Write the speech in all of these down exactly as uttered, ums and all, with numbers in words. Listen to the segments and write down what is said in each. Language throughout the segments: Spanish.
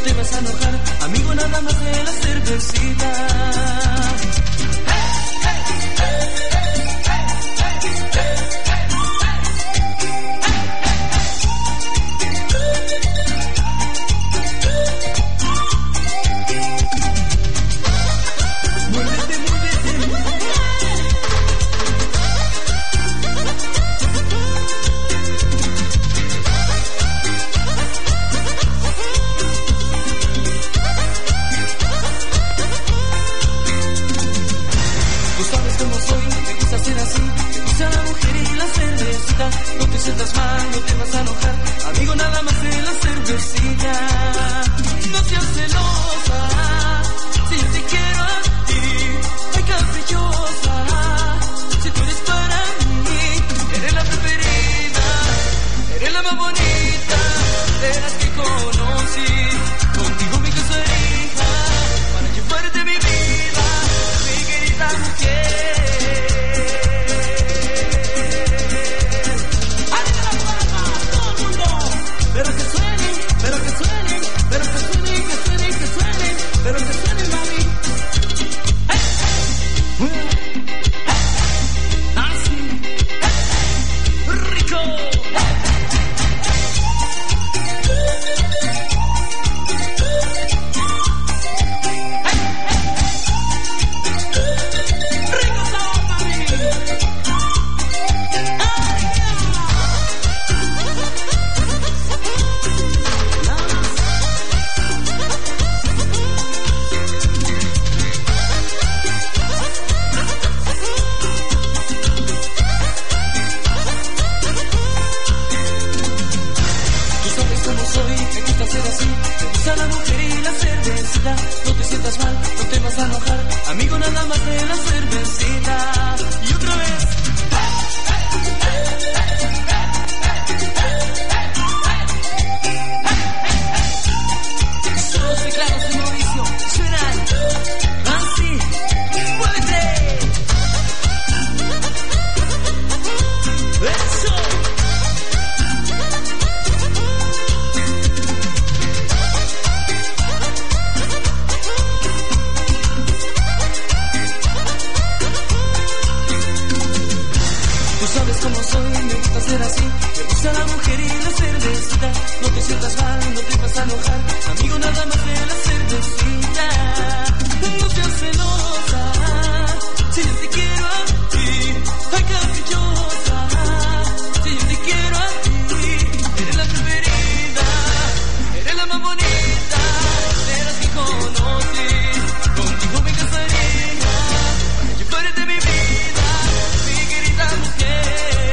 te vas a enojar, amigo, nada más de la cervecita. No te sientas mal, no te vas a enojar, amigo, nada más de la cervecita. No seas celosa, si yo te quiero a ti, ay caprichosa, si tú eres para mí, eres la preferida, eres la más bonita de las que conocí, contigo me casaría, para llevarte mi vida, mi querida mujer. Pero que suenen, pero que suenen, pero que suenen, que suenen, que suenen, pero que suenen, mami. ¡Hey! ¡Hey! ¡Hey! ¡Así! ¡Hey! ¡Rico! ¡Rico sabor, mami! La mujer y la cervecita, no te sientas mal, no te vas a enojar, amigo, nada más de la cervecita. Y otra vez. Solo los teclados de Mauricio suenan así. ¡Muévete! ¡Eso! Como soy, me gusta ser así, me gusta la mujer y la cervecita, no te sientas mal, no te vas a enojar, amigo, nada más de la cervecita. No seas celosa, si yo te quiero a ti, ay caprichosa, si yo te quiero a ti, eres la preferida, eres la más bonita de las que conocí, contigo me casaría, para llevarte mi vida, mi querida mujer.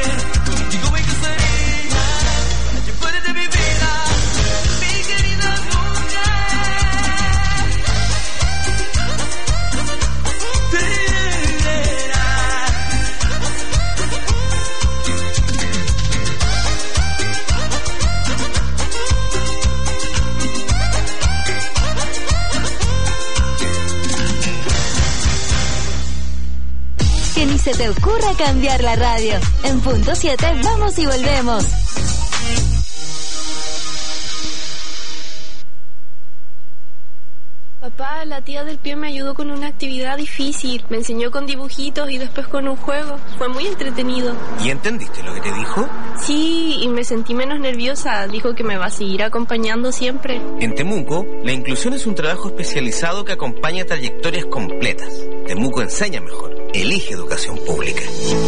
Se te ocurra cambiar la radio. En punto siete vamos y volvemos. Papá, la tía del pie me ayudó con una actividad difícil. Me enseñó con dibujitos y después con un juego. Fue muy entretenido. ¿Y entendiste lo que te dijo? Sí, y me sentí menos nerviosa. Dijo que me va a seguir acompañando siempre. En Temuco, la inclusión es un trabajo especializado que acompaña trayectorias completas. Temuco enseña mejor. Elige educación pública.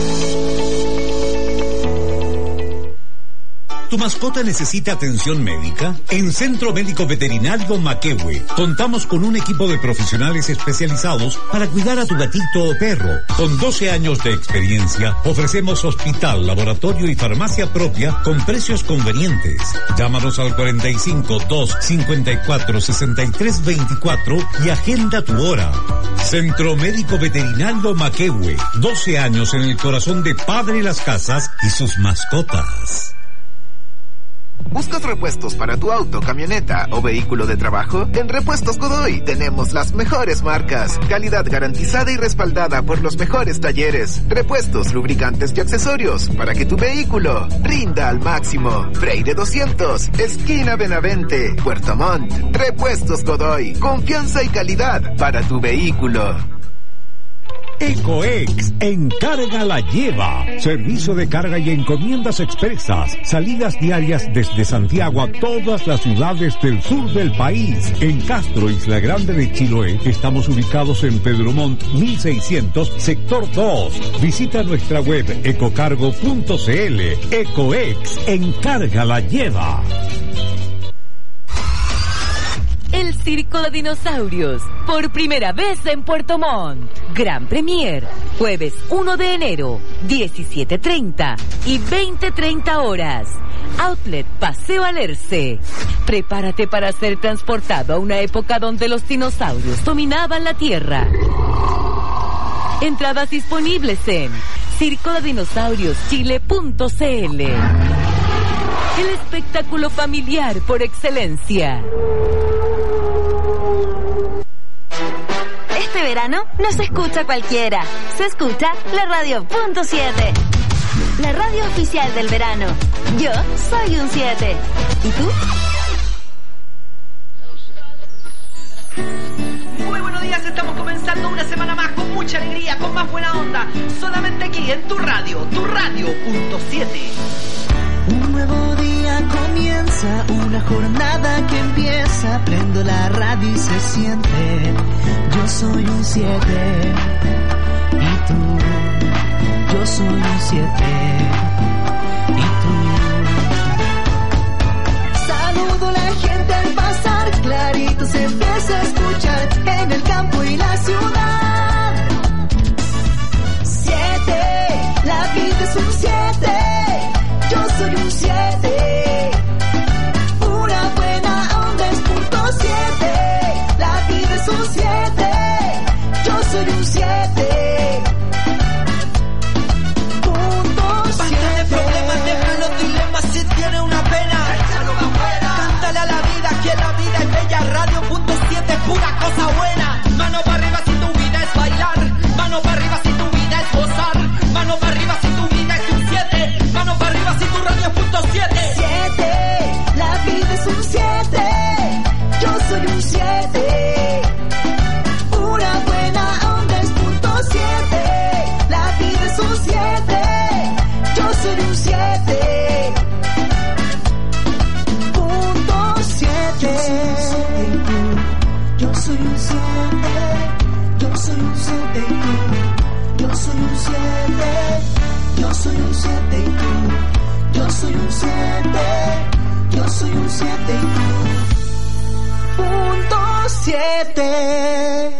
¿Tu mascota necesita atención médica? En Centro Médico Veterinario Maquehue contamos con un equipo de profesionales especializados para cuidar a tu gatito o perro. Con doce años de experiencia, ofrecemos hospital, laboratorio y farmacia propia con precios convenientes. Llámanos al cuarenta y cinco, dos, cincuenta y cuatro, sesenta y tres veinticuatro y agenda tu hora. Centro Médico Veterinario Maquehue, doce años en el corazón de Padre Las Casas y sus mascotas. ¿Buscas repuestos para tu auto, camioneta o vehículo de trabajo? En Repuestos Godoy tenemos las mejores marcas, calidad garantizada y respaldada por los mejores talleres, repuestos, lubricantes y accesorios para que tu vehículo rinda al máximo. Freire doscientos, esquina Benavente, Puerto Montt. Repuestos Godoy, confianza y calidad para tu vehículo. Ecoex, encarga la lleva. Servicio de carga y encomiendas expresas. Salidas diarias desde Santiago a todas las ciudades del sur del país. En Castro, Isla Grande de Chiloé, estamos ubicados en Pedro Montt mil seiscientos, sector dos. Visita nuestra web ecocargo punto cl. Ecoex, encarga la lleva. El Circo de Dinosaurios, por primera vez en Puerto Montt. Gran Premier, jueves uno de enero, diecisiete treinta y veinte treinta horas. Outlet Paseo Alerce. Prepárate para ser transportado a una época donde los dinosaurios dominaban la Tierra. Entradas disponibles en circo de dinosaurios chile punto cl. El espectáculo familiar por excelencia. Este verano no se escucha cualquiera, se escucha la radio punto siete. La radio oficial del verano. Yo soy un siete. ¿Y tú? Muy buenos días, estamos comenzando una semana más con mucha alegría, con más buena onda. Solamente aquí en tu radio, tu radio punto siete. Un nuevo día comienza, una jornada que empieza. Prendo la radio y se siente. Yo soy un siete. Y tú, yo soy un siete. Y tú. Saludo a la gente al pasar, clarito se empieza a escuchar en el campo y la ciudad. Siete, la vida es un siete. Yo soy un siete, una buena onda es punto siete, la vida es un siete, yo soy un siete, punto siete. Basta de problemas, deja los dilemas, si tiene una pena, échalo afuera. Cántale a la vida, que la vida es bella, radio punto siete, pura cosa buena. Mano para arriba si tu vida es bailar, mano para arriba si tu vida es gozar, mano para arriba si tu vida es un siete, mano para arriba si tu radio es punto siete. Siete, la vida es un siete, yo soy un siete, una buena onda es punto siete, la vida es un siete, yo soy un siete, punto siete. Yo soy un siete, yo soy un siete y tú, yo soy un siete, yo soy un siete y tú, yo soy un siete, yo soy un siete y tú, punto siete.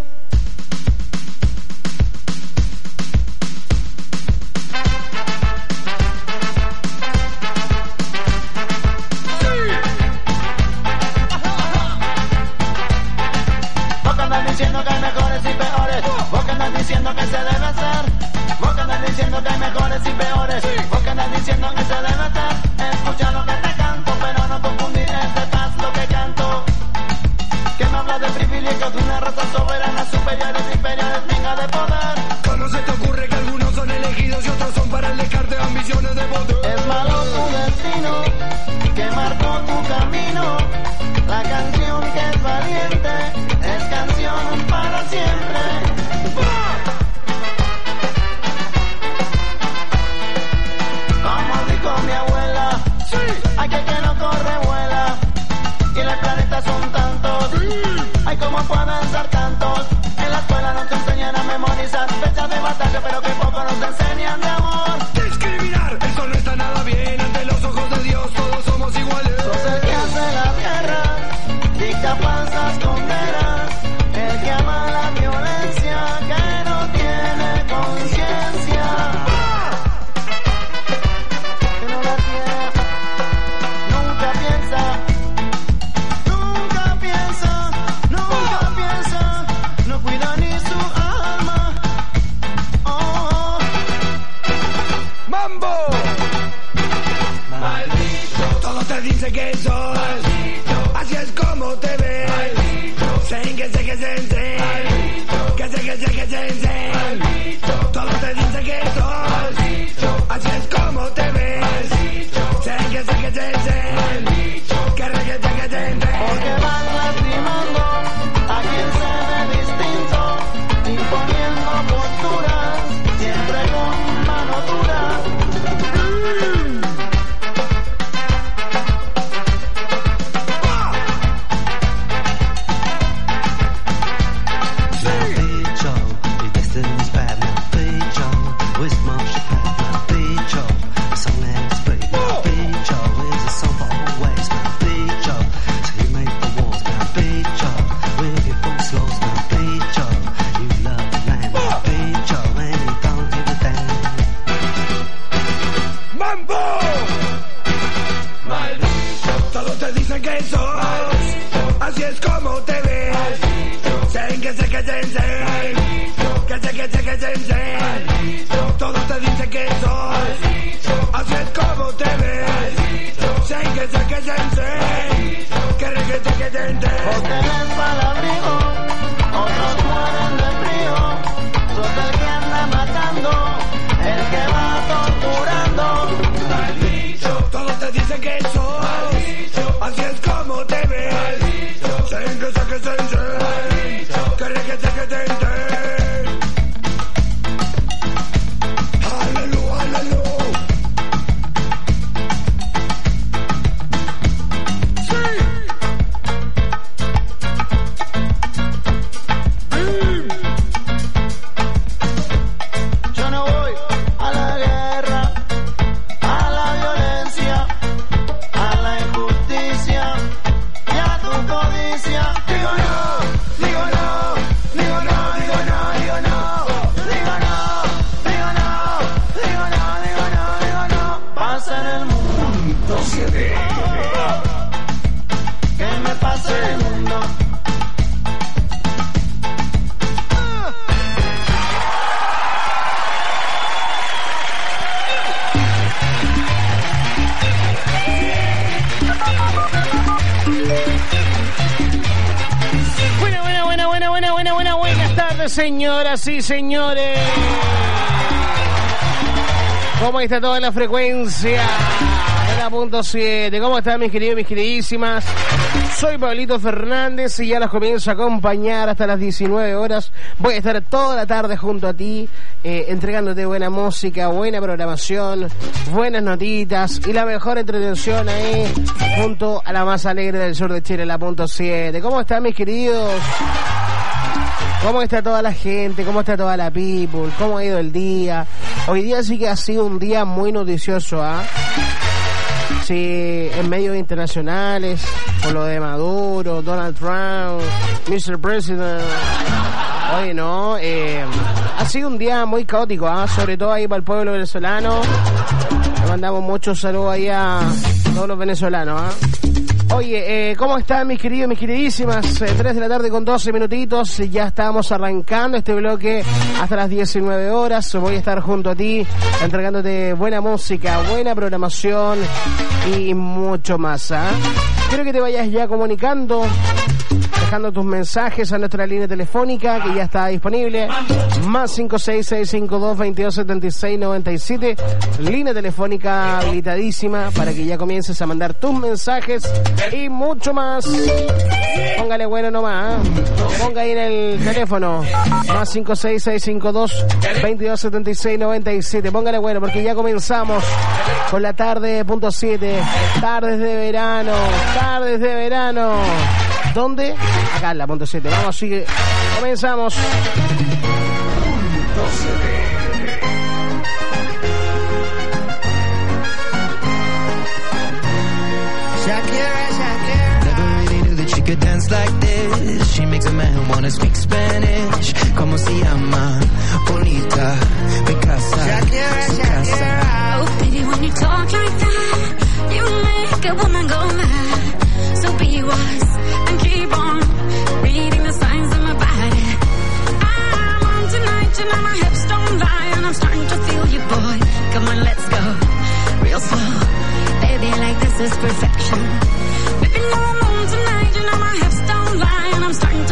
Diciendo que hay mejores y peores, vos que andas diciendo que se debe hacer, vos que andas diciendo que hay mejores y peores, vos que andas diciendo que se debe hacer, escucha lo que te canto, pero no confundir este paz lo que canto, que no habla de privilegios de una raza soberana, superiores y inferiores, venga de poder. ¿Cómo se te ocurre que algunos son elegidos y otros son para el descarte de ambiciones de poder? Es malo tu destino, que marcó tu camino, la canción que es valiente, es canción para siempre. Como dijo mi abuela, hay que que no corre vuela, y los planetas son tantos, hay como pueden ser tantos. En la escuela nos enseñan a memorizar fechas de batalla, pero que poco nos enseñan de amor. Discriminar, eso no está nada bien, ante los ojos de Dios todos somos iguales. Sos el que hace la guerra, dicta falsas condenas, el que ama la violencia. que sé que se enseñan, que sé que sé que se enseñan. Todos te dicen que sos, así es como te ves. Sé que sé que se enseñan, que sé que sé que se enseñan. Porque van lastimando a quien se ve distinto, imponiendo posturas, siempre con mano dura. Que sos, así es como te ves. Sé que sé que se enseñan, que sé que sé que se enseñan. Todos te dicen que sos, así es como te ves. Sé que sé que se enseñan, que sé que sé que se enseñan. Porque les va el abrigo, otros mueren de frío. Sos el que anda matando, el que va torturando. Todos te dicen que sos, así es como te ves. Sé que sé que se enseñan, que sé que sé que se enseñan. Aleluya, aleluya. Sí. Mm. Yo no voy a la guerra, a la violencia, a la injusticia y a tu codicia. Digo no, digo no, digo no, digo no, digo no. Digo no, digo no, digo no, digo no, digo no. Pasa en el mundo, siete. que me pase el mundo. Buena, buena, buena, buena, buena, buena, buena, buenas tardes, señoras y señores. ¿Cómo está toda la frecuencia? De la punto siete. ¿Cómo están mis queridos, mis queridísimas? Soy Pablito Fernández y ya las comienzo a acompañar hasta las diecinueve horas. Voy a estar toda la tarde junto a ti, eh, entregándote buena música, buena programación, buenas notitas y la mejor entretención ahí, junto a la más alegre del sur de Chile, la punto siete. ¿Cómo están mis queridos? ¿Cómo está toda la gente? ¿Cómo está toda la people? ¿Cómo ha ido el día? Hoy día sí que ha sido un día muy noticioso, ¿ah? ¿eh? Sí, en medios internacionales, por lo de Maduro, Donald Trump, mister President. Oye, no, eh, ha sido un día muy caótico, ¿ah? ¿eh? Sobre todo ahí para el pueblo venezolano. Le mandamos muchos saludos ahí a todos los venezolanos, ¿ah? ¿eh? Oye, eh, ¿cómo están mis queridos, mis queridísimas? Eh, tres de la tarde con doce minutitos, ya estamos arrancando este bloque hasta las diecinueve horas. Voy a estar junto a ti, entregándote buena música, buena programación y mucho más, ¿eh? Quiero que te vayas ya comunicando, dejando tus mensajes a nuestra línea telefónica que ya está disponible, más cinco seis seis cinco dos veintidós setenta y seis noventa y siete, línea telefónica habilitadísima para que ya comiences a mandar tus mensajes y mucho más. Póngale bueno nomás, ¿eh? Ponga ahí en el teléfono más cinco seis seis cinco dos veintidós setenta y seis noventa y siete. Póngale bueno porque ya comenzamos con la tarde punto siete, tardes de verano, tardes de verano. ¿Dónde? Acá en la punto siete. Vamos, así que comenzamos. Shakira, Shakira. Never really knew that she could dance like this. She makes a man wanna speak Spanish. Como se llama? Bonita, mi casa. Shakira, Shakira. Oh, baby, when you talk like that, you make a woman go mad. So be wise and keep on reading the signs of my body. I'm on tonight, you know my hips don't lie, and I'm starting to feel you, boy. Come on, let's go real slow. Baby, like this is perfection. Baby, no, I'm on tonight, you know my hips don't lie, and I'm starting to feel it's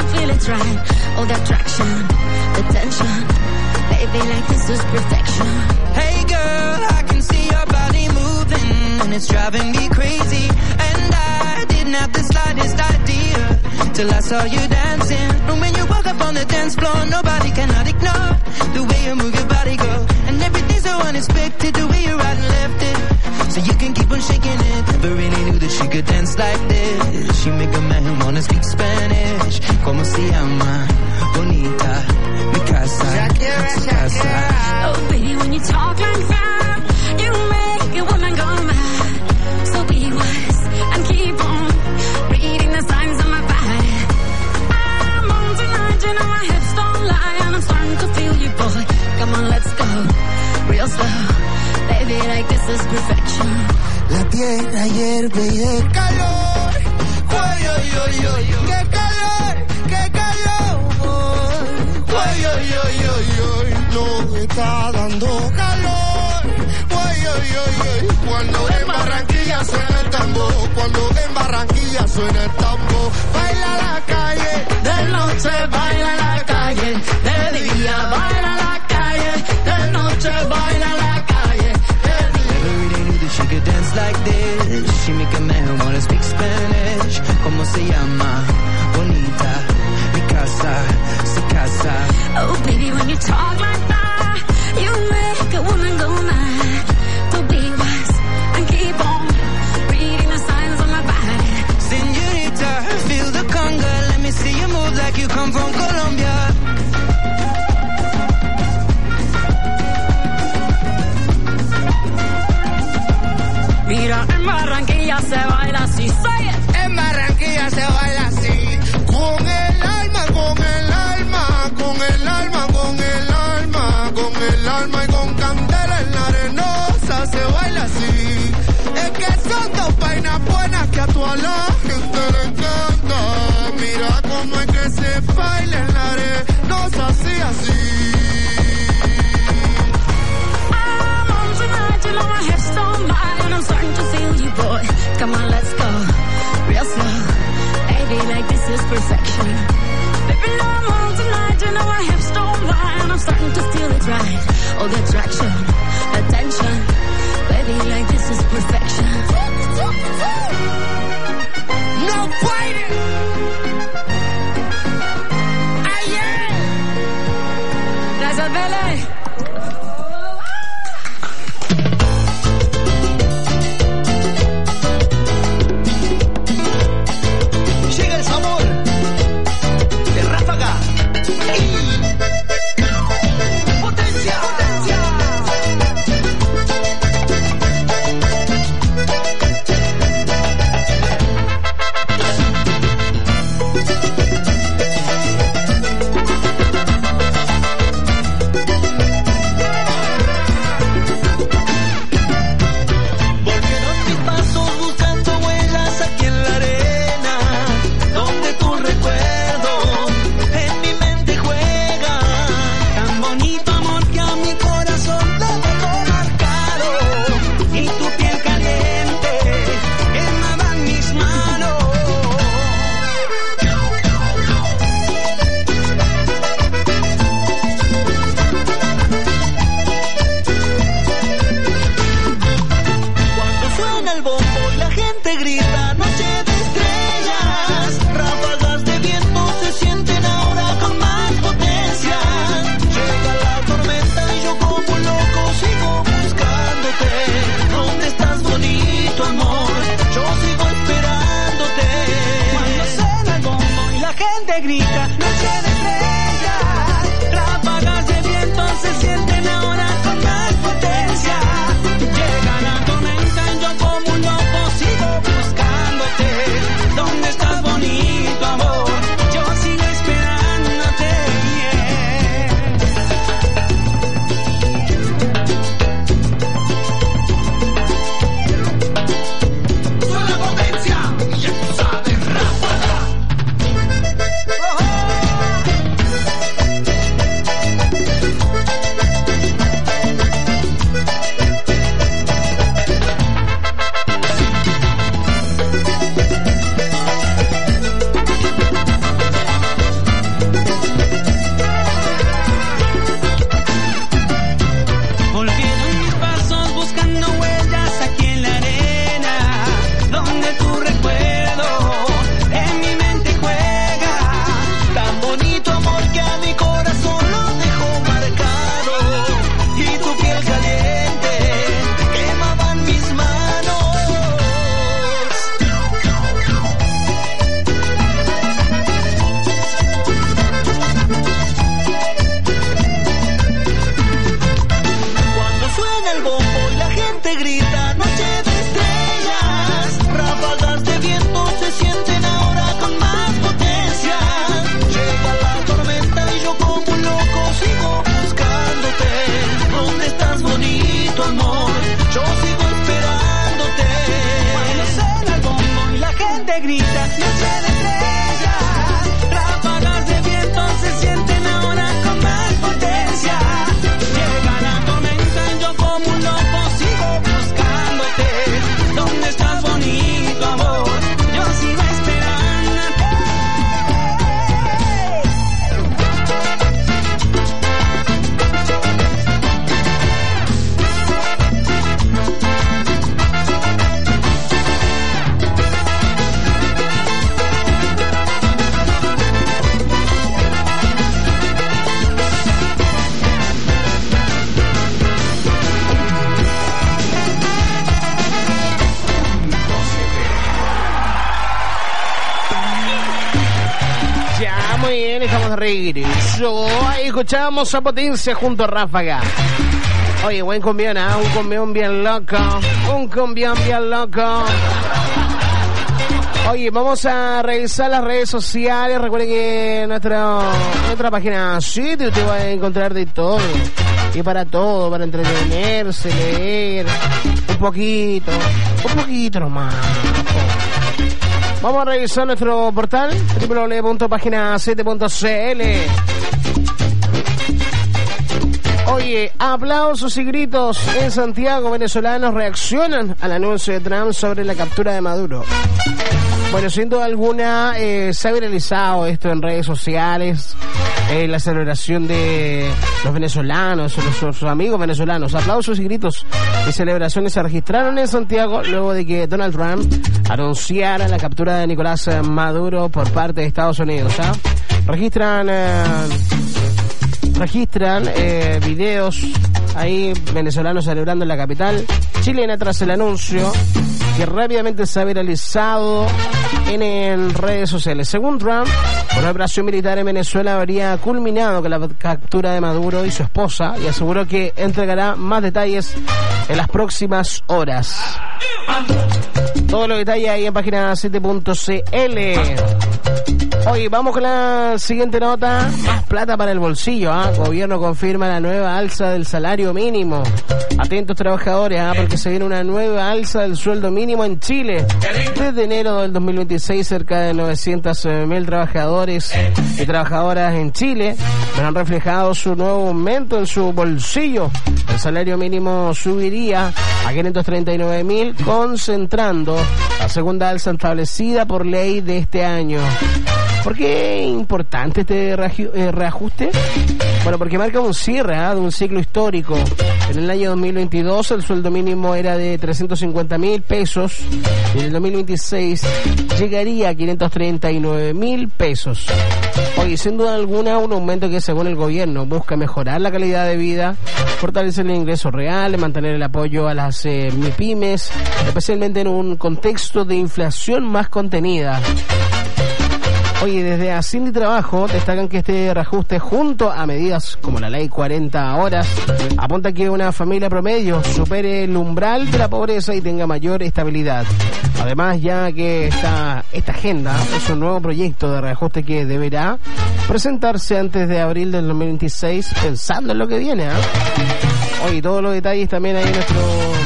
right. All the attraction, the tension. Baby, like this is perfection. Hey girl, I can see your body moving, and it's driving me crazy. And I didn't have the slightest idea till I saw you dancing. And when you walk up on the dance floor, nobody cannot ignore the way you move your body, girl. And everything's so unexpected, the way you right and left it. So you can keep on shaking it. Never really knew that she could dance like this. She make a man wanna speak Spanish. Como se llama? Bonita, mi casa, Shakira, su casa. Oh baby, when you talk like that, you make a woman go mad. So be wise and keep on reading the signs of my body. I'm on tonight, you know my hips don't lie, and I'm starting to feel you, boy. Come on, let's go, real slow. Baby, like this is perfection. La tierra hierve y el calor. Uy, uy, uy, uy, qué calor, qué calor. Uy, uy, uy, uy, uy, no está dando calor. Uy, uy, uy, uy, cuando en Barranquilla suena el tambor, cuando en Barranquilla suena el tambor. Baila la calle, de noche baila la calle, de día baila la calle, de noche baila la calle. She could dance like this. She make a man wanna speak Spanish. Como se llama? Bonita, mi casa, su casa. Oh baby, when you talk like that, you make a woman go mad. So be wise and keep on reading the signs on my body. Señorita, feel the conga. Let me see you move like you come from Colombia. Mira, en Barranquilla se baila así, say it. En Barranquilla se baila así, con el alma, con el alma, con el alma, con el alma, con el alma y con candela en la arenosa se baila así. Es que son dos vainas buenas que a toda la gente le encanta. Mira cómo es que se baila en la arenosa así, así. I'm on tonight, you know my hips don't lie, and I'm starting to feel you, boy. Come on, let's go, real slow. Baby, like this is perfection. Baby, I'm on tonight, you know my hips don't lie, and I'm starting to feel it right. All the attraction, the tension. Baby, like this is perfection. No fighting. Ayer. Gracias, Bele. Llega el sabor de Ráfaga y potencia, potencia. muy bien, estamos de regreso. Ahí escuchamos a Potencia junto a Ráfaga. Oye, buen cumbión, ¿eh? Un cumbión bien loco. Un cumbión bien loco. Oye, vamos a revisar las redes sociales. Recuerden que en nuestra, nuestra página sitio usted va a encontrar de todo. Y para todo, para entretenerse, leer. Un poquito. Un poquito nomás. Vamos a revisar nuestro portal doble u doble u doble u punto página siete punto c l. Oye, aplausos y gritos en Santiago. Venezolanos reaccionan al anuncio de Trump sobre la captura de Maduro. Bueno, sin duda alguna eh, se ha viralizado esto en redes sociales, eh, la celebración de los venezolanos, los, sus amigos venezolanos. Aplausos y gritos y celebraciones se registraron en Santiago luego de que Donald Trump anunciara la captura de Nicolás Maduro por parte de Estados Unidos. ¿Ah? Registran... Eh, registran eh, videos ahí venezolanos celebrando en la capital chilena tras el anuncio que rápidamente se ha viralizado en, en redes sociales. Según Trump, una operación militar en Venezuela habría culminado con la captura de Maduro y su esposa y aseguró que entregará más detalles en las próximas horas. Todos los detalles ahí en página siete punto c l. Hoy vamos con la siguiente nota. Más plata para el bolsillo. ¿eh? Gobierno confirma la nueva alza del salario mínimo. Atentos trabajadores, ¿eh? porque se viene una nueva alza del sueldo mínimo en Chile. Desde enero del dos mil veintiséis, cerca de novecientos mil trabajadores y trabajadoras en Chile verán reflejado su nuevo aumento en su bolsillo. El salario mínimo subiría a quinientos treinta y nueve mil, concentrando la segunda alza establecida por ley de este año. ¿Por qué es importante este reajuste? Bueno, porque marca un cierre ¿eh? de un ciclo histórico. En el año dos mil veintidós el sueldo mínimo era de trescientos cincuenta mil pesos y en el dos mil veintiséis llegaría a quinientos treinta y nueve mil pesos. Oye, sin duda alguna un aumento que según el gobierno busca mejorar la calidad de vida, fortalecer el ingreso real, mantener el apoyo a las eh, MIPYMES, especialmente en un contexto de inflación más contenida. Oye, desde Asindi Trabajo destacan que este reajuste junto a medidas como la ley cuarenta horas apunta a que una familia promedio supere el umbral de la pobreza y tenga mayor estabilidad. Además, ya que esta, esta agenda es un nuevo proyecto de reajuste que deberá presentarse antes de abril del dos mil veintiséis, pensando en lo que viene. ¿eh? Oye, todos los detalles también hay en nuestro,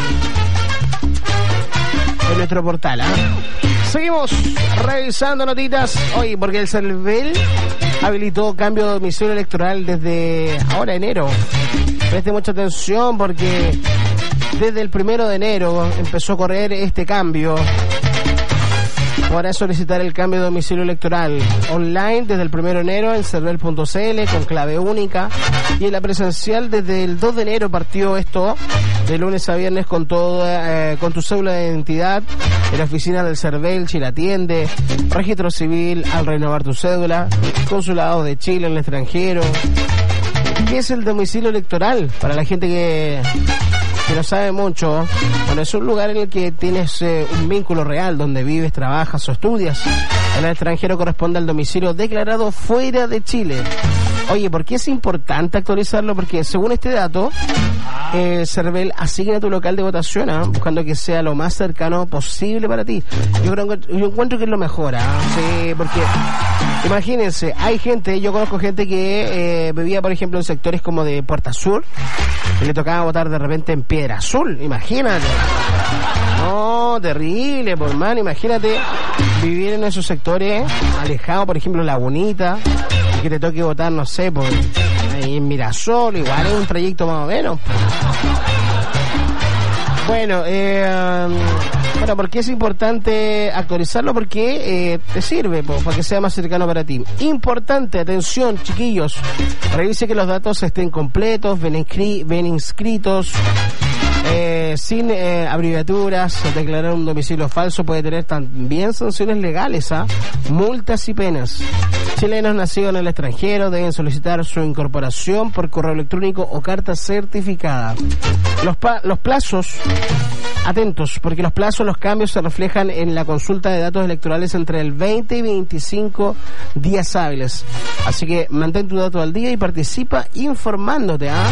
en nuestro portal. ¿eh? Seguimos revisando notitas hoy porque el CERVEL habilitó cambio de domicilio electoral desde ahora enero. Preste mucha atención porque desde el primero de enero empezó a correr este cambio. Podrá solicitar el cambio de domicilio electoral online desde el primero de enero en cervel punto c l con clave única y en la presencial desde el dos de enero partió esto de lunes a viernes con todo eh, con tu cédula de identidad en la oficina del CERVEL, Chile Atiende, registro civil al renovar tu cédula, consulado de Chile en el extranjero. ¿Qué es el domicilio electoral? Para la gente que que no sabe mucho, bueno, es un lugar en el que tienes eh, un vínculo real, donde vives, trabajas o estudias. En el extranjero corresponde al domicilio declarado fuera de Chile. Oye, ¿por qué es importante actualizarlo? Porque según este dato, eh, CERVEL asigna tu local de votación, ¿eh? buscando que sea lo más cercano posible para ti. Yo creo que yo encuentro que es lo mejor, ¿eh? Sí, porque imagínense, hay gente, yo conozco gente que eh, vivía, por ejemplo, en sectores como de Puerta Sur, y le tocaba votar de repente en Piedra Azul, imagínate. No, terrible, por man, imagínate vivir en esos sectores alejados, por ejemplo, Lagunita, y que te toque votar, no sé, por ahí en Mirasol, igual es un trayecto más o menos. Bueno, eh, bueno, ¿por qué es importante actualizarlo? Porque eh, te sirve, po, para que sea más cercano para ti. Importante, atención, chiquillos, revise que los datos estén completos, ven, inscri- ven inscritos, eh, sin eh, abreviaturas. Declarar un domicilio falso puede tener también sanciones legales, ¿ah? multas y penas. Chilenos nacidos en el extranjero deben solicitar su incorporación por correo electrónico o carta certificada. Los, pa- los plazos Atentos, porque los plazos, los cambios se reflejan en la consulta de datos electorales entre el veinte y veinticinco días hábiles. Así que mantén tu dato al día y participa informándote, ¿ah?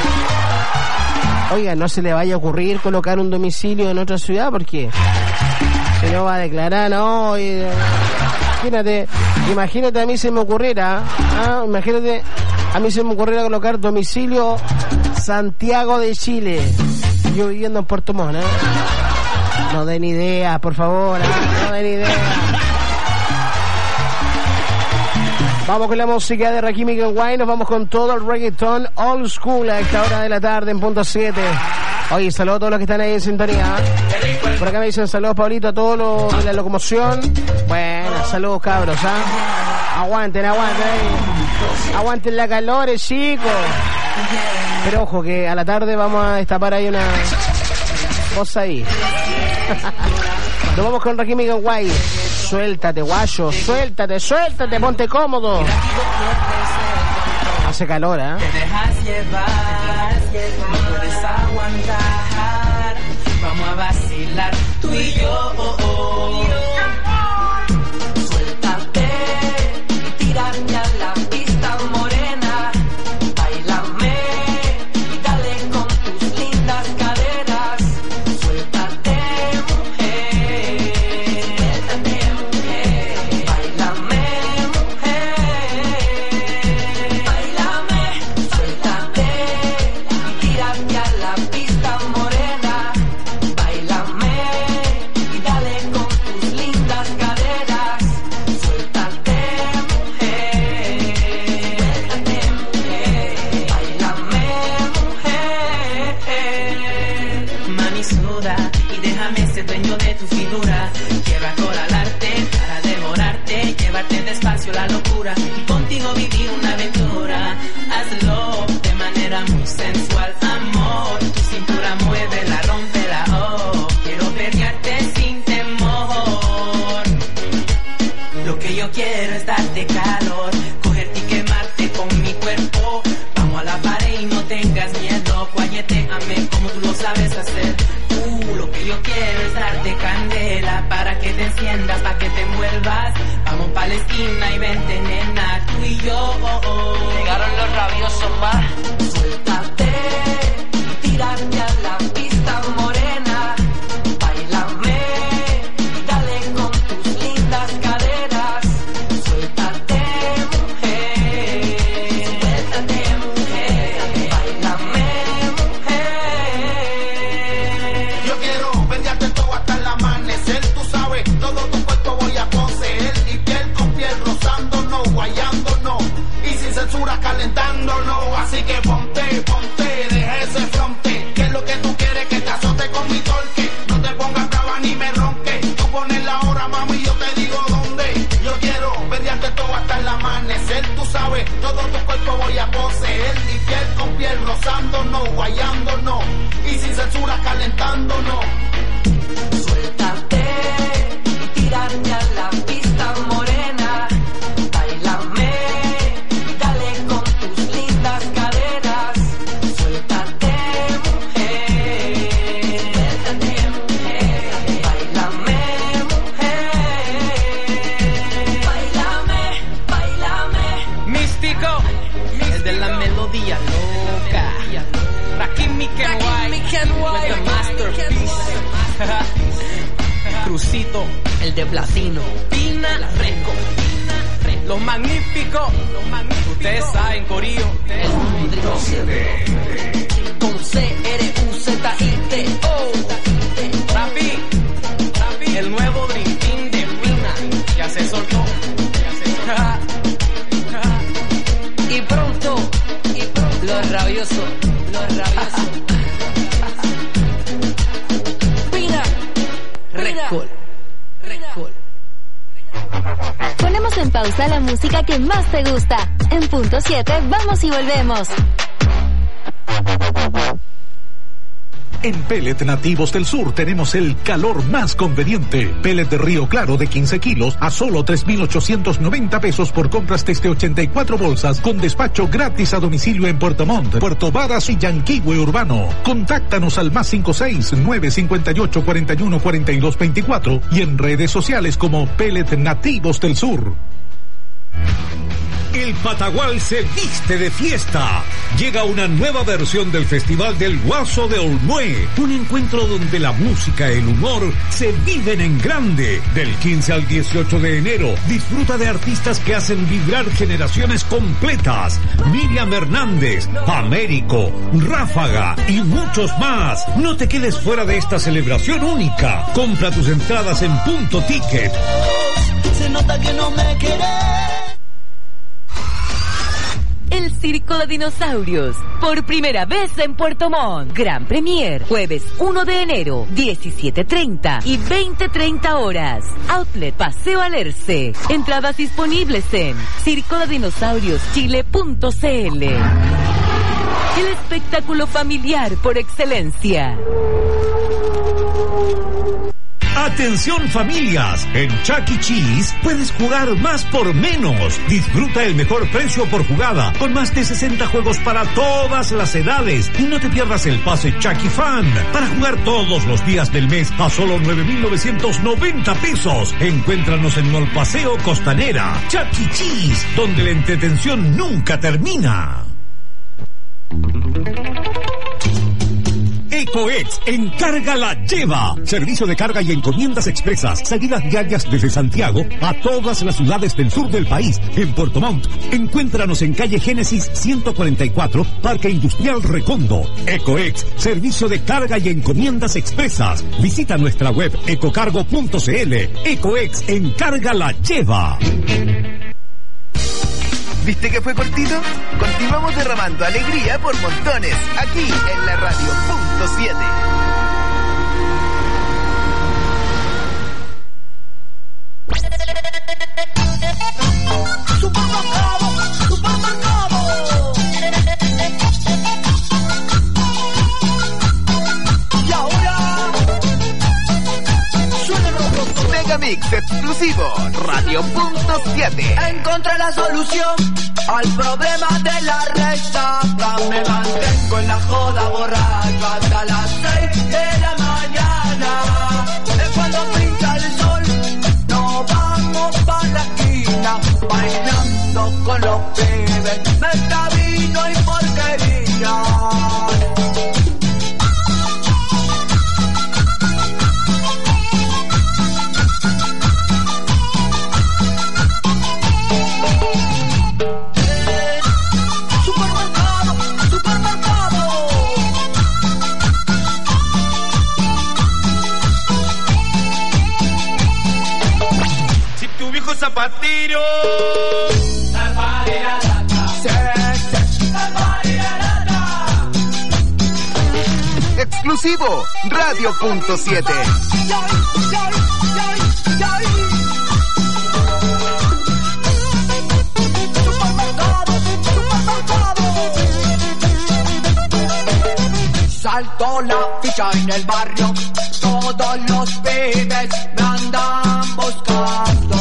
Oiga, no se le vaya a ocurrir colocar un domicilio en otra ciudad, porque si no va a declarar, no, oye, imagínate, imagínate a mí se me ocurriera, ¿ah? Imagínate, a mí se me ocurriera colocar domicilio Santiago de Chile, yo viviendo en Puerto Montt, ¿eh? No den idea, por favor, ¿eh? No den idea. Vamos con la música de Rakim Kenway, nos vamos con todo el reggaetón old school a esta hora de la tarde en punto siete. Oye, saludos a todos los que están ahí en sintonía. Por acá me dicen saludos, Pablito, a todos los de la locomoción. Bueno, saludos, cabros, ¿ah? Aguanten, aguanten ahí. Aguanten la calor, chicos. Pero ojo, que a la tarde vamos a destapar ahí una cosa ahí. Nos vamos con Rakim Kenway. Suéltate, guayo, suéltate, suéltate, ponte cómodo. Hace calor, ¿eh? Te dejas llevar, no puedes aguantar. Vamos a vacilar tú y yo. Oh, oh. Suéltate y tírate a la pista morena. Báilame y dale con tus lindas caderas. Suéltate, mujer. Suéltate, mujer. Báilame, mujer. Báilame, suéltate y tírate a la pista morena. Báilame y dale con tus lindas caderas. Suéltate, mujer. Suéltate, mujer. Báilame, mujer. Mami, suda y déjame ser dueño de tu figura. Quiero acorralarte para devorarte, llevarte despacio la locura y contigo vivir una aventura. Hazlo de manera muy sensual, amor. Tu cintura muévela, rómpela, oh. Quiero pelearte sin temor. Lo que yo quiero es darte calor, cogerte y quemarte con mi cuerpo. Vamos a la pared y no tengas miedo, guayeteame como tú lo sabes hacer. Uh, lo que yo quiero es darte candela para que te enciendas, para que te envuelvas. Vamos pa' la esquina y vente, nena, tú y yo. Oh, oh. Llegaron los rabiosos más. Suéltate y tírate a la pista morena. Báilame y dale con tus lindas caderas. Suéltate, mujer. Suéltate, mujer. Báilame, mujer. Yo quiero venderte todo hasta el amanecer, tú sabes, todo tu cuerpo voy a poseer. Y piel con piel rozándonos, guayándonos, y sin censura calentándonos. Así que ponte, ponte, deja ese fronte, que es lo que tú quieres, que te azote con mi torque. No te pongas brava ni me ronque, tú pones la hora, mami, yo te digo dónde. Yo quiero venderte todo hasta el amanecer, tú sabes, todo tu cuerpo voy a poseer. Y piel con piel rozándonos, guayándonos, y sin censura calentándonos. Suéltate y tírate a la pista morena. Báilame y dale con tus lindas caderas. Suéltate, mujer. Suéltate, mujer. Báilame, mujer. Báilame, báilame. Místico, el de la melodía loca. Rakim Kenway, with the masterpiece. Crucito, el de platino. Pina, la Reco. Los magníficos, los magníficos. Ustedes saben, corillo. El punto siete. Con C R U Z I T O. Rapi, Rapi, el nuevo Dream Team de Pina. Ya se soltó. Y pronto, y pronto. Los rabiosos, los rabiosos. Pina, Record, Record. Ponemos en pausa la música que más te gusta. En punto siete, vamos y volvemos. En Pellet Nativos del Sur tenemos el calor más conveniente. Pellet de Río Claro de quince kilos a solo tres mil ochocientos noventa pesos por compras desde ochenta y cuatro bolsas con despacho gratis a domicilio en Puerto Montt, Puerto Varas y Yanquihue Urbano. Contáctanos al más cinco seis nueve cinco ocho cuatro uno cuatro dos dos cuatro y en redes sociales como Pellet Nativos del Sur. El Patagual se viste de fiesta. Llega una nueva versión del Festival del Guaso de Olmué, un encuentro donde la música y el humor se viven en grande. Del quince al dieciocho de enero, disfruta de artistas que hacen vibrar generaciones completas. Miriam Hernández, Américo, Ráfaga y muchos más. No te quedes fuera de esta celebración única. Compra tus entradas en Punto Ticket. Se nota que no me querés. El Circo de Dinosaurios, por primera vez en Puerto Montt. Gran Premier, jueves uno de enero, diecisiete treinta y veinte treinta horas. Outlet Paseo Alerce. Entradas disponibles en circo de dinosaurios chile punto c l. El espectáculo familiar por excelencia. Atención familias, en Chuck E. Cheese puedes jugar más por menos. Disfruta el mejor precio por jugada, con más de sesenta juegos para todas las edades. Y no te pierdas el pase Chuck E. Fan, para jugar todos los días del mes a solo nueve mil novecientos noventa pesos. Encuéntranos en Mall Paseo Costanera. Chuck E. Cheese, donde la entretención nunca termina. EcoEx, encarga la lleva. Servicio de carga y encomiendas expresas. Salidas diarias desde Santiago a todas las ciudades del sur del país. En Puerto Montt, encuéntranos en calle Génesis ciento cuarenta y cuatro, Parque Industrial Recondo. EcoEx, servicio de carga y encomiendas expresas. Visita nuestra web ecocargo punto c l. EcoEx, encarga la lleva. ¿Viste que fue cortito? Continuamos derramando alegría por montones, aquí en la radio punto siete. Supermercado, supermercado. Y ahora suena el rojo. Megamix exclusivo, radio punto siete. Encontré la solución al problema de la resaca. Me mantengo en la joda borracha hasta las seis de la mañana. Es cuando pinta el sol, nos vamos pa' la esquina, bailando con los pibes, mezcla vino y porquería. Zapatero. Exclusivo, radio punto siete. Saltó la ficha en el barrio, todos los pibes me andan buscando.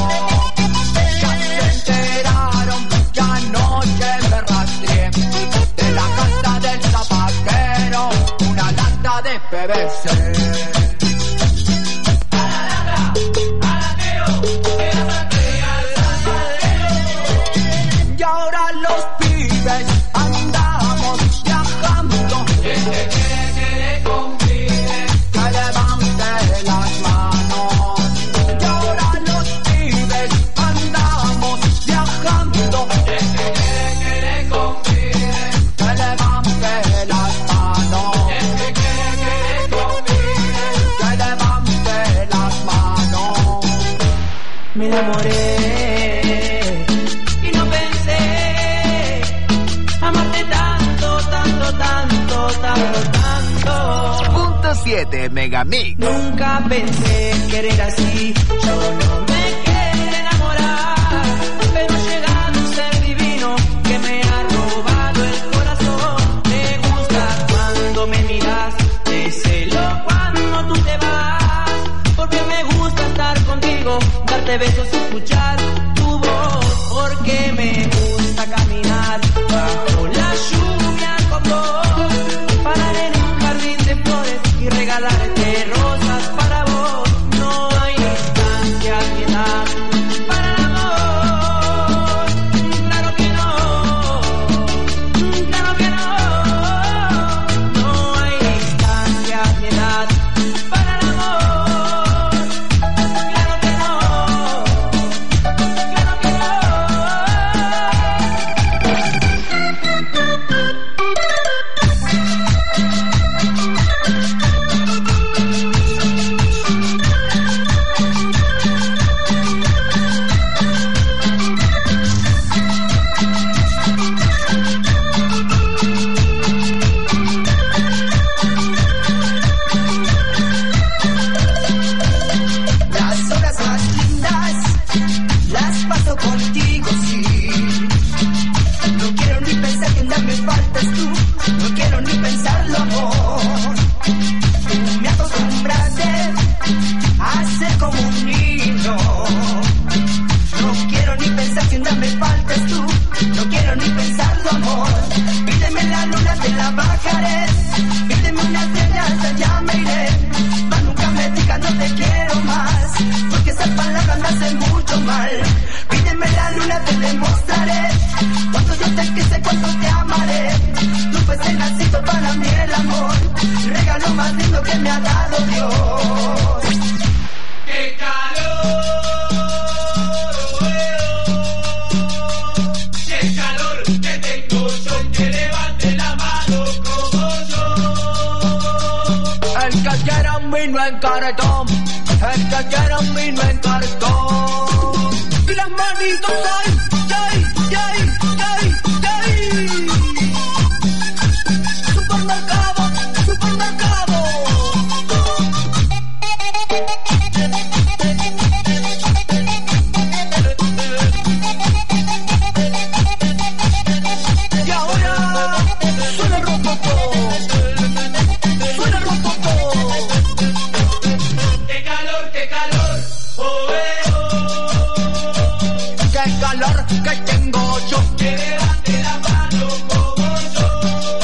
De P V C. Y ahora los pibes andamos viajando. Este quiere que le convide, que levante las manos. Y ahora los pibes andamos viajando. Este quiere que le convide, que levante las manos. Me enamoré y no pensé amarte tanto, tanto, tanto, tanto, tanto. Punto siete Megamix. Nunca pensé querer así, yo no me quería enamorar, pero llegado un ser divino que me ha robado el corazón. Me gusta cuando me miras de ese haces tú. No quiero ni pensarlo, amor. Pídeme la luna, te la bajaré. Pídeme una estrella, hasta allá me iré. Mas nunca me digas no te quiero más, porque esas palabras me hacen mucho mal. Pídeme la luna, te demostraré cuánto yo te quise, cuánto te amaré. Tú fuiste nacido para mí el amor, regalo más lindo que me ha dado Dios. ¡Qué calor! ¡Qué calor que tengo yo! Que levante la mano como yo. El que quiera un vino en cartón, el que quiera un vino en cartón. Y las manitos ay, ay, ay, ay, ay. Supermercado, supermercado. Y ahora suena el rompopó, suena el rompopó. ¡Qué calor, qué calor! ¡Oh, eh, oh! ¡Qué calor que tengo yo! ¡Que levante la mano como yo!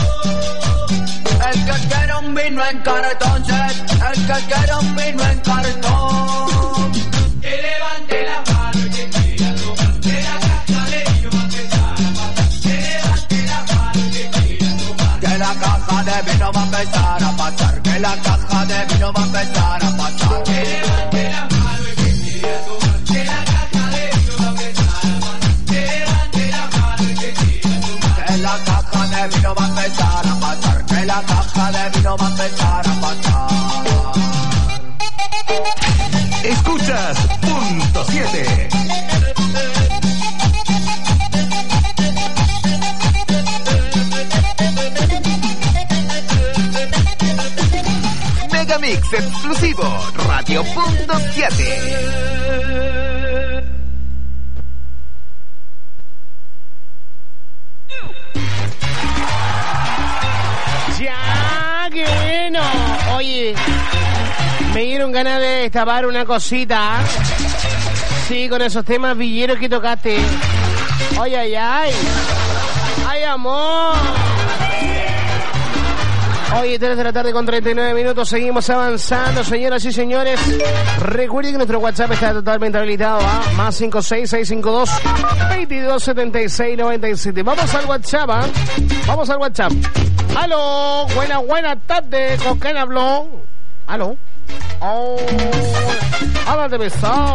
El que quiera un vino en cartón, el que quiera un vino en cartón. Que levante la mano y que quiera tomar, que la caja de vino va a empezar a pasar. Que levante la mano y que quiera tomar, que la caja de vino va a empezar a pasar. Que la caja de vino va a empezar a pasar. Que levante la mano y que quiera tomar, que la caja de vino va a empezar a pasar. Que levante la mano y que quiera tomar, que la caja de vino va a empezar a pasar. Que la caja de vino va a empezar a pasar. Escuchas punto siete. Megamix exclusivo, Radio punto siete. Ya, qué bueno. Oye, me dieron ganas de destapar una cosita. Sí, con esos temas villeros que tocaste. Ay, ay, ay. Ay, amor. Hoy tres de la tarde con treinta y nueve minutos, seguimos avanzando, señoras y señores. Recuerden que nuestro WhatsApp está totalmente habilitado, ¿ah? Más cinco seis seis cinco dos, veintidós setenta y seis noventa y siete. Vamos al WhatsApp, ¿ah? Vamos al WhatsApp. Aló, buena, buena tarde, ¿con quién habló? Aló. Oh, háblate pesado.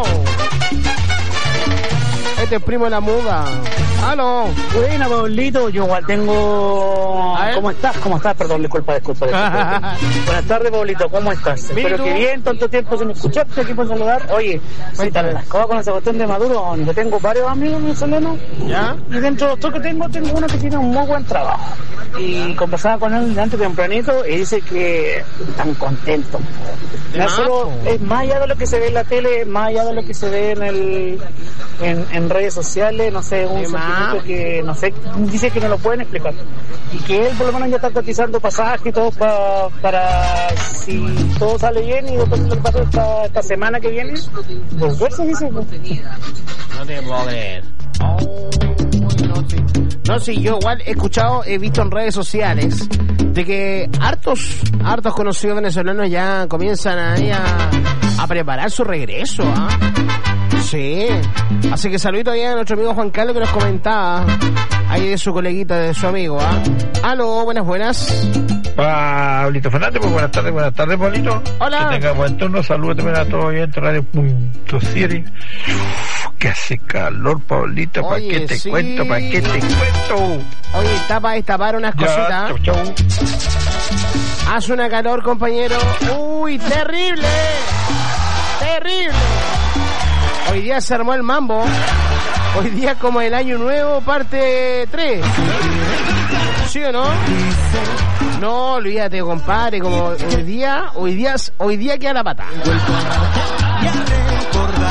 Este es primo de la muda. Aló. Buena, Pablito. Yo igual tengo... ¿Cómo estás? ¿Cómo estás? Perdón, disculpa, disculpa. disculpa. Buenas tardes, Pablito. ¿Cómo estás? Mira, Espero tú. que bien. Tanto tiempo sin escucharte aquí por saludar. Oye, ¿qué tal las cosas con esa cuestión de Maduro? Yo tengo varios amigos venezolanos. ¿Ya? Y dentro de los dos que tengo, tengo uno que tiene un muy buen trabajo. Y conversaba con él antes tempranito y dice que están contentos. No solo, es más allá de lo que se ve en la tele, más allá de lo que se ve en el en, en redes sociales, no sé, un sentimiento que, no sé, dice que no lo pueden explicar. Y que él por lo menos ya está cotizando pasajes y todo pa, para, si todo sale bien y después lo que pasa esta, esta semana que viene, volverse, dice. No te puedo creer. Oh, no, sí. No, sí, yo igual he escuchado, he visto en redes sociales de que hartos, hartos conocidos venezolanos ya comienzan ahí a, a preparar su regreso, ¿ah? Sí. Así que saludito ahí a nuestro amigo Juan Carlos que nos comentaba ahí de su coleguita, de su amigo, ¿ah? Aló, buenas, buenas. Pablito Fernández, pues buenas tardes, buenas tardes, Pablito. Hola. Que tenga buen turno, saludos también a todos en Radio punto siete. Que hace calor, Pablito, ¿para qué te sí. cuento? ¿Para qué te cuento? Oye, está para destapar unas Ya, cositas. chau, chau. Hace una calor, compañero. Uy, terrible. Terrible. Hoy día se armó el mambo. Hoy día como el año nuevo, parte tres. ¿Sí o no? No, olvídate, compadre, como hoy día, hoy día, hoy día queda la pata.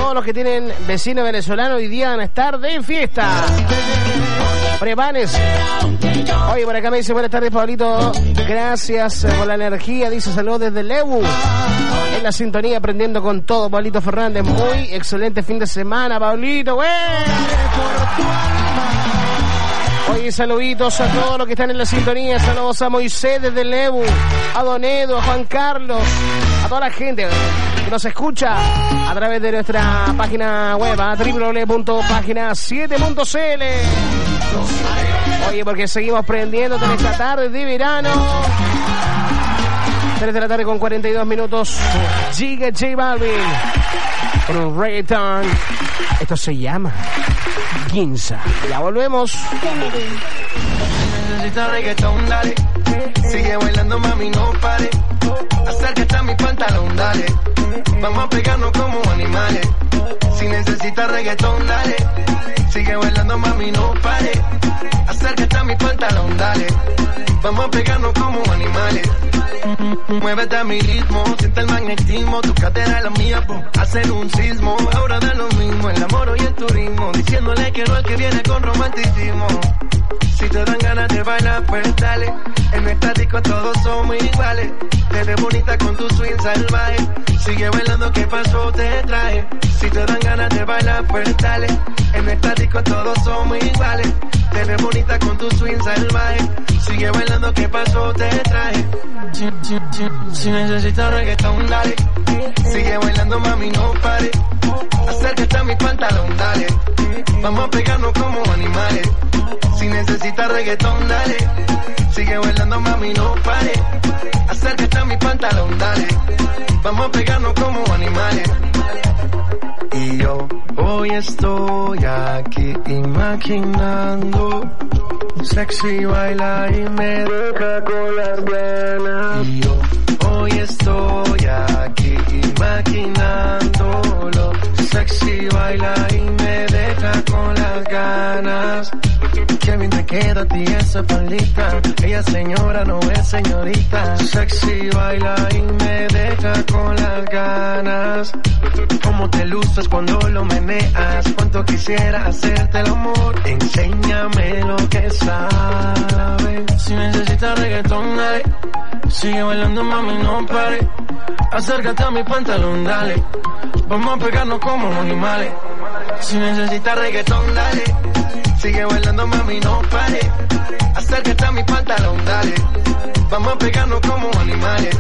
todos los que tienen vecinos venezolanos hoy día van a estar de fiesta. Prepanes. Oye, por acá me dice buenas tardes, Pablito. Gracias por la energía. Dice saludos desde Lebu. En la sintonía, aprendiendo con todo, Pablito Fernández. Muy excelente fin de semana, Pablito. ¡Güey! Oye, saluditos a todos los que están en la sintonía. Saludos a Moisés desde Lebu, a Don Edo, a Juan Carlos, a toda la gente que nos escucha a través de nuestra página web, a doble u doble u doble u punto página siete punto c l. Oye, porque seguimos prendiendo en esta tarde de verano. tres de la tarde con cuarenta y dos minutos. Llega J Balvin con un reggaeton. Esto se llama Ginza. Ya volvemos. Necesito reggaetón, dale. Sigue bailando, mami, no pare. Acércate a mi pantalón, dale. Vamos a pegarnos como animales. Si necesitas reggaetón, dale. Sigue bailando, mami, no pare. Acércate a mi pantalón, dale. Vamos a pegarnos como animales. Muévete a mi ritmo, siente el magnetismo. Tu cadera es la mía, po, hacen un sismo. Ahora da lo mismo, el amor y el turismo. Diciéndole que no es que viene con romanticismo. Si te dan ganas de bailar, pues dale. En nuestra disco todos somos iguales. Te ves bonita con tu swing salvaje. Sigue bailando, ¿qué pasó? Te traje. Si te dan ganas de bailar, pues dale. En nuestra disco todos somos iguales. Te ves bonita con tu swing salvaje. Sigue bailando, ¿qué pasó? Te traje. Si, si, si, si necesitas reggaetón, dale. Sigue bailando, mami, no pare. Acércate a mi pantalón, dale. Vamos a pegarnos como animales. Si necesitas reggaetón, dale. Sigue bailando, mami, no pare. Acércate a mi pantalón, dale. Vamos a pegarnos como animales. Y yo hoy estoy aquí imaginando. Sexy baila y me deja con las ganas. Y yo hoy estoy aquí imaginándolo. Sexy baila y me deja con las ganas. Qué bien te queda a ti esa faldita. Ella señora no es señorita. Sexy baila y me deja con las ganas. Cómo te luces cuando lo meneas. Cuánto quisiera hacerte el amor. Enséñame lo que sabes. Si necesitas reggaetón, dale. Sigue bailando, mami, no pare. Acércate a mi pantalón, dale. Vamos a pegarnos como animales. Si necesitas reggaetón, dale. Sigue bailando, mami, no pare. Acércate a mi pantalón, dale. Vamos a pegarnos como animales.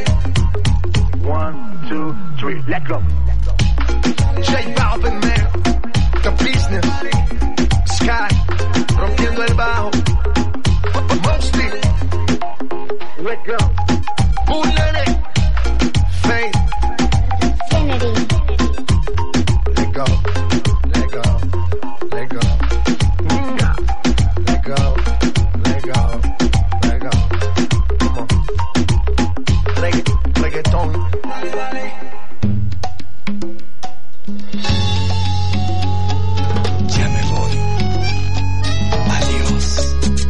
One, two, three, let's go. J Balvin, man. The business. Sky. Rompiendo el bajo. Mostly. Let's go. Bullet. Faith. Kennedy. Let go. Let go. Let go. Let go. Let go. Let go. Come on. Regga- reggaeton. Ya me voy. Adiós.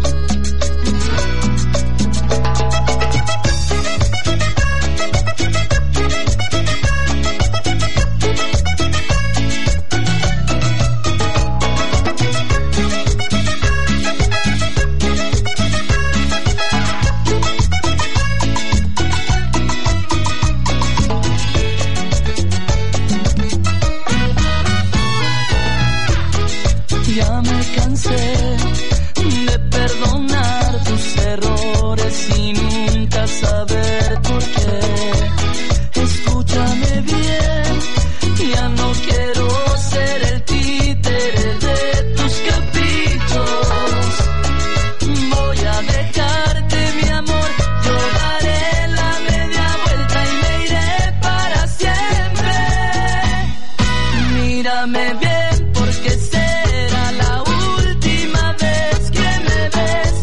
Ya me cansé de perdonar tus errores y nunca saber por qué. Escúchame bien, ya no quiero ser el títere de tus caprichos. Voy a dejarte, mi amor, yo daré la media vuelta y me iré para siempre. Mírame bien, porque será la última vez que me ves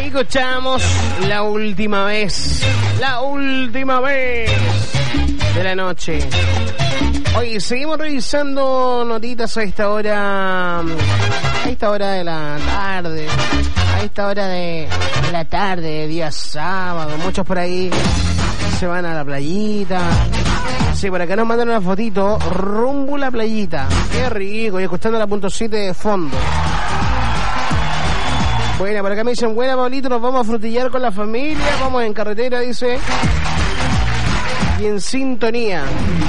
escuchamos la última vez, la última vez de la noche. Oye, seguimos revisando notitas a esta hora, a esta hora de la tarde, a esta hora de, de la tarde, día sábado. Muchos por ahí se van a la playita. Sí, por acá nos mandan una fotito, rumbo a la playita. Qué rico, y escuchando la punto siete de fondo. Buena, por acá me dicen, buena, Pablito, nos vamos a frutillar con la familia, vamos en carretera, dice. Y en sintonía.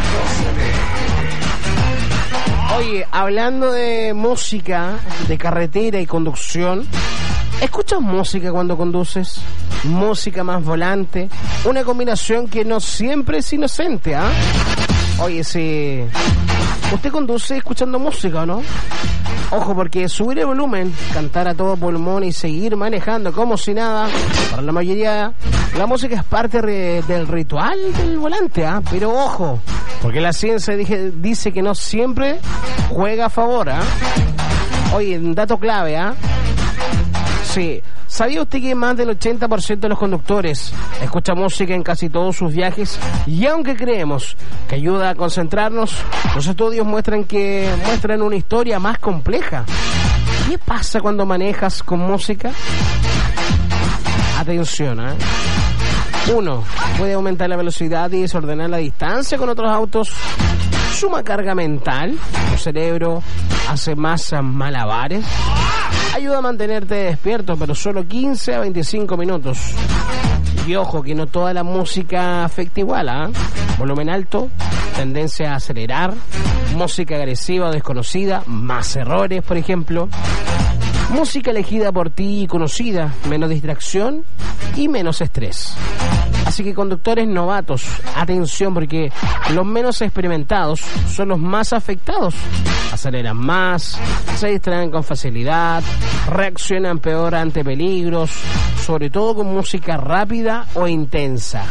Oye, hablando de música, de carretera y conducción, ¿escuchas música cuando conduces? Música más volante, una combinación que no siempre es inocente, ¿ah? ¿eh? Oye, si usted conduce escuchando música, ¿o no? Ojo, porque subir el volumen, cantar a todo pulmón y seguir manejando como si nada, para la mayoría, la música es parte re, del ritual del volante, ¿ah? ¿eh? Pero ojo, porque la ciencia dije, dice que no siempre juega a favor, ¿ah? ¿eh? Oye, un dato clave, ¿ah? ¿eh? Sí. ¿Sabía usted que más del ochenta por ciento de los conductores escucha música en casi todos sus viajes? Y aunque creemos que ayuda a concentrarnos, los estudios muestran que muestran una historia más compleja. ¿Qué pasa cuando manejas con música? Atención, ¿eh? Uno, puede aumentar la velocidad y desordenar la distancia con otros autos. Suma carga mental, tu cerebro hace más malabares. Ayuda a mantenerte despierto, pero solo quince a veinticinco minutos. Y ojo, que no toda la música afecta igual, ¿ah? ¿eh? Volumen alto, tendencia a acelerar, música agresiva o desconocida, más errores, por ejemplo. Música elegida por ti y conocida, menos distracción y menos estrés. Así que conductores novatos, atención, porque los menos experimentados son los más afectados. Aceleran más, se distraen con facilidad, reaccionan peor ante peligros, sobre todo con música rápida o intensa.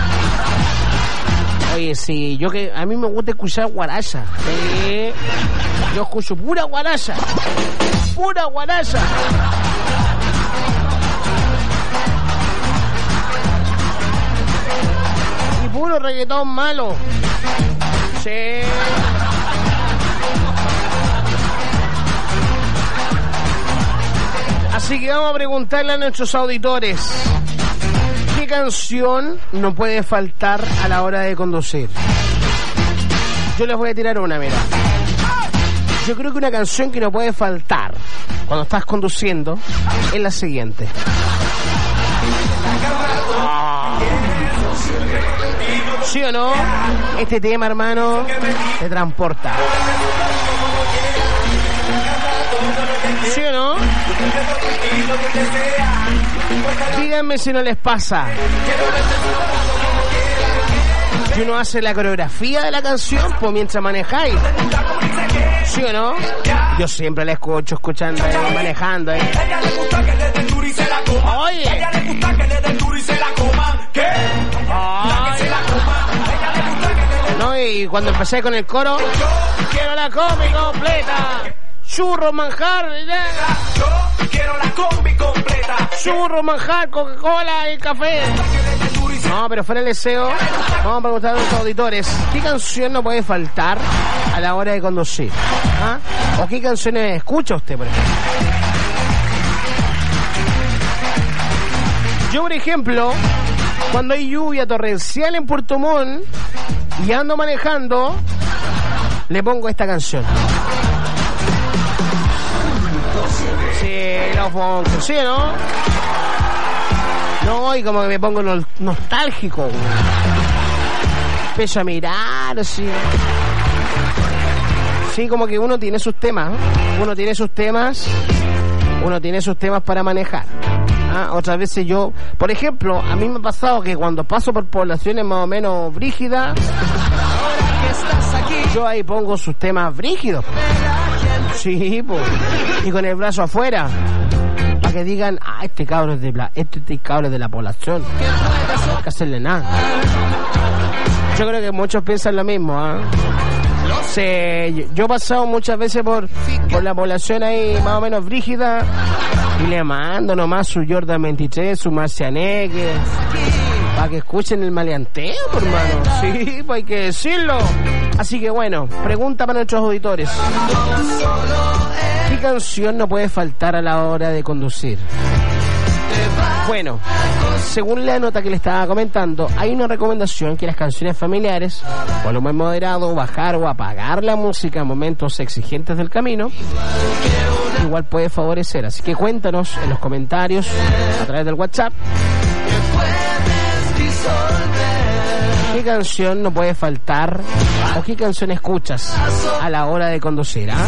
Oye, sí, yo que a mí me gusta escuchar guaracha. Sí, yo escucho pura guaracha, pura guaracha. Y puro reggaetón malo. Sí. Así que vamos a preguntarle a nuestros auditores, ¿qué canción no puede faltar a la hora de conducir? Yo les voy a tirar una, mira. Yo creo que una canción que no puede faltar cuando estás conduciendo es la siguiente. ¿Sí o no? Este tema, hermano, te transporta. ¿Sí o no? Díganme si no les pasa que uno hace la coreografía de la canción pues mientras manejáis. ¿Sí o no? Yo siempre la escucho escuchando, eh, manejando. Eh. Oye. Oye. No, y cuando empecé con el coro, quiero la combi completa. Churro, manjar, yo quiero la combi completa. Churro, manjar, Coca-Cola y café. No, pero fuera el deseo, vamos a preguntar a los auditores, ¿qué canción no puede faltar a la hora de conducir? ¿Ah? ¿O qué canciones escucha usted, por ejemplo? Yo, por ejemplo, cuando hay lluvia torrencial en Puerto Montt y ando manejando, le pongo esta canción. Sí, los pongo, ¿sí o no? No, y como que me pongo no, nostálgico. Empiezo a mirar, así. Sí, como que uno tiene sus temas. Uno tiene sus temas. Uno tiene sus temas para manejar. ¿Ah? Otras veces yo, por ejemplo, a mí me ha pasado que cuando paso por poblaciones más o menos brígidas, yo ahí pongo sus temas brígidos. Sí, pues. Y con el brazo afuera. Para que digan, ah, este cabro es de la, este, este cabro es de la población. No hay que hacerle nada. Yo creo que muchos piensan lo mismo, ¿ah? ¿eh? Sí, yo, yo he pasado muchas veces por, por la población ahí más o menos brígida Y le mando nomás su Jordan veintitrés, su Marcianeque, para que escuchen el maleanteo, por hermano. Sí, pues hay que decirlo. Así que bueno, pregunta para nuestros auditores. ¿Qué canción no puede faltar a la hora de conducir? Bueno, según la nota que le estaba comentando, hay una recomendación que las canciones familiares, volumen moderado, bajar o apagar la música en momentos exigentes del camino, igual puede favorecer. Así que cuéntanos en los comentarios a través del WhatsApp qué canción no puede faltar o qué canción escuchas a la hora de conducir, ¿ah?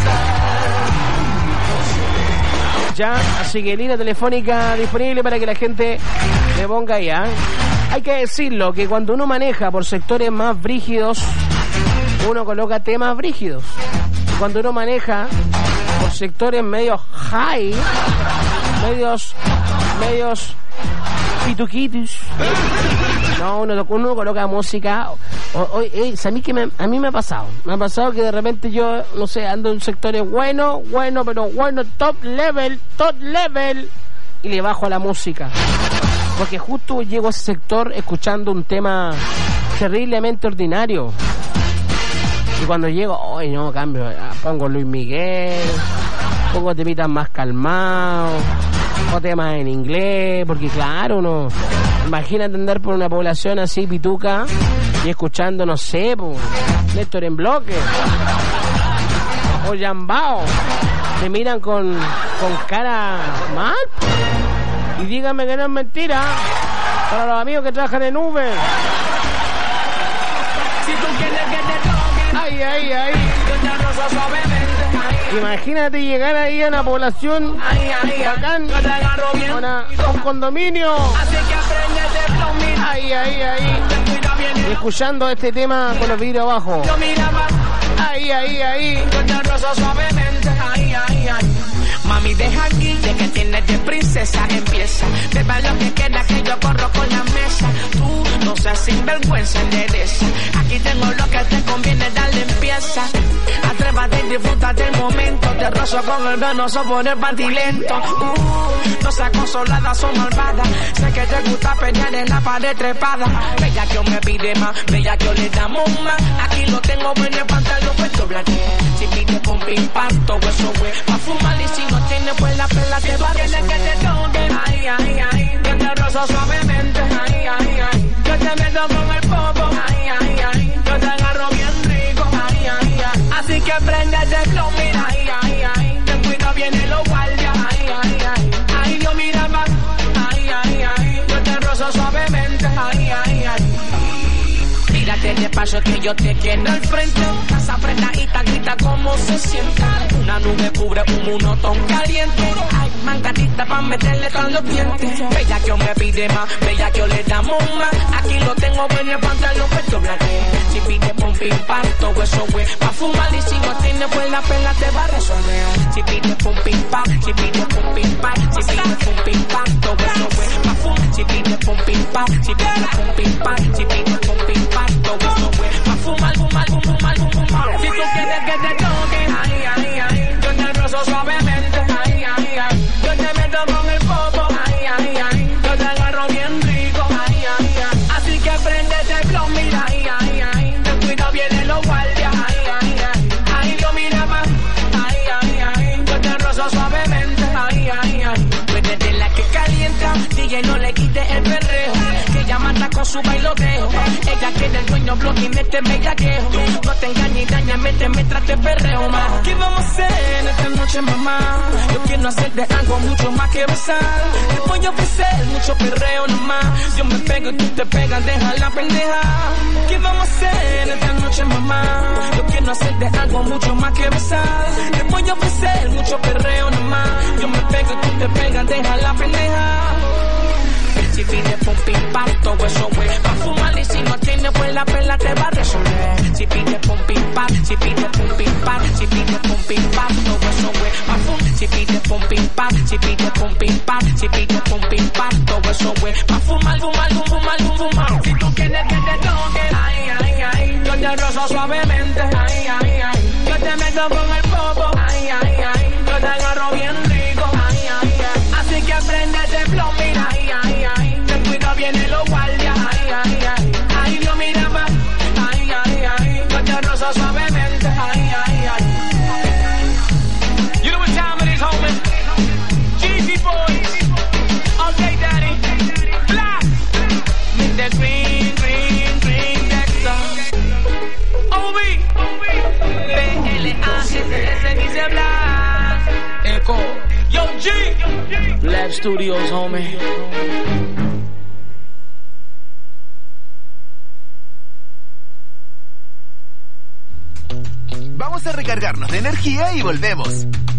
Ya, así que línea telefónica disponible para que la gente le ponga ya. Hay que decirlo, que cuando uno maneja por sectores más brígidos, uno coloca temas brígidos. Cuando uno maneja por sectores medios high, medios, medios pituquitos, no, uno, uno coloca música. O, o, eh, a, mí que me, a mí me ha pasado, me ha pasado que de repente yo, no sé, ando en sectores bueno, bueno, pero bueno, top level, top level, y le bajo a la música. Porque justo llego a ese sector escuchando un tema terriblemente ordinario. Y cuando llego, ay no, cambio, pongo Luis Miguel, pongo temitas más calmados, o temas en inglés, porque claro, no, imagínate andar por una población así pituca y escuchando, no sé, pues, Néstor en bloque o Yambao, te miran con, con cara mal, y díganme que no es mentira para los amigos que trabajan en Uber. Si tú quieres que te toquen, ay, ay, ay, yo te rozo suavemente. Imagínate llegar ahí a una población Ay, ay, bacán, yo te agarro bien. una, un condominio. Así que aprende de flow, mira. Ay, ay, ay. Ten cuidado bien. Y escuchando este tema con los vidrios abajo. Yo miraba. Ay, ay, ay. Yo te rozo suavemente. Ay, ay, ay. Mami, deja aquí, de que tienes de princesa, empieza. Beba lo que queda, que yo corro con la mesa. Tú no seas sinvergüenza, endereza. Aquí tengo lo que te conviene, dale empieza. Atrévate y disfruta del momento. Te rozo con el venoso por el party lento. Uh, no seas consolada, son malvadas. Sé que te gusta pelear en la pared trepada. Bella que yo me pide más, bella que yo le damos más. Aquí lo tengo en el pantalón, puesto blanco. Si pide con pim pam, todo eso güey. Pa' fumar y si no tiene pues la pela te va a resolver. Que te toquen, ay, ay, ay. Yo te rozo suavemente, ay, ay, ay. Yo te meto con el popo, ay, ay, ay. Yo te agarro bien rico, ay, ay, ay. Así que prendete el flow, mira, ay, ay, ay. Ten cuidado, vienen los guardias, ay, ay, ay. Ay, yo mira más, ay, ay, ay. Yo te rozo suavemente, ay, ay, ay. Tírate de paso que yo te quiero al frente. Casa apretadita, grita como se sienta. Una nube cubre un monotón caliente. Ay, mangatita pa' meterle con los dientes. Bella que yo me pide más, bella que yo le damos más. Aquí lo tengo en el pantalón, puesto blanco. Si pide pum pim pam, todo eso güey. Pa' fumar y si no tiene pues la pela te va a resolver. Si pide pum pim pam, si pide pum pim pam, si pide pum pim pam, todo eso güey. Pa' fumar, si pide pum pim pam, si pide pum pim pam, si pide pum pim pam. Todo eso güey, pa' fumar, fumar, fumar, fumar. Si tú quieres que te toquen, ay, ay, ay. Yo te rozo suavemente, ay, ay, ay. Yo te meto con el popo, ay, ay, ay. Yo te agarro bien rico, ay, ay, ay. Así que prendete el flow, mira, ay, ay, ay. Ten cuidado, vienen los guardias, ay, ay, ay. Ay, yo mira más, ay, ay, ay. Yo te rozo suavemente, ay, ay, ay. Tú eres de la que calienta, D J no le quite el perreo. Que ella mata con su bailoteo. Ella quiere el dueño bloque y mete bellaqueo. No te engañes y daña, mete, me trate perreo más. ¿Qué vamos a hacer esta noche, mamá? Yo quiero hacerte algo mucho más que besar. Te voy a ofrecer mucho perreo nomás. Yo me pego y tú te pegas, deja la pendeja. ¿Qué vamos a hacer esta noche, mamá? Yo quiero hacerte algo mucho más que besar. Te voy a ofrecer mucho perreo nomás. Yo me pego y tú te pegas, deja la pendeja. Si pide pum pim pam, todo eso güey. Pa' fumar y si no tiene pues la pela te va a resolver. Si pide pum pim pam, si pide pum pim pam, si pide pum pim pam, todo eso güey. Pa' fumar, si pide pum pim pam, si pide pum pim pam, si pide pum pim pam, todo eso güey. Pa' fumar, fumar, fumar, fumar. Si tú quieres que te toquen, ay, ay, ay. Yo te rozo suavemente, ay, ay, ay. Yo te meto con el popo, ay, ay, ay. Yo te agarro bien rico, ay, ay, ay. Así G. Lab Studios, homie. Vamos a recargarnos de energía y volvemos.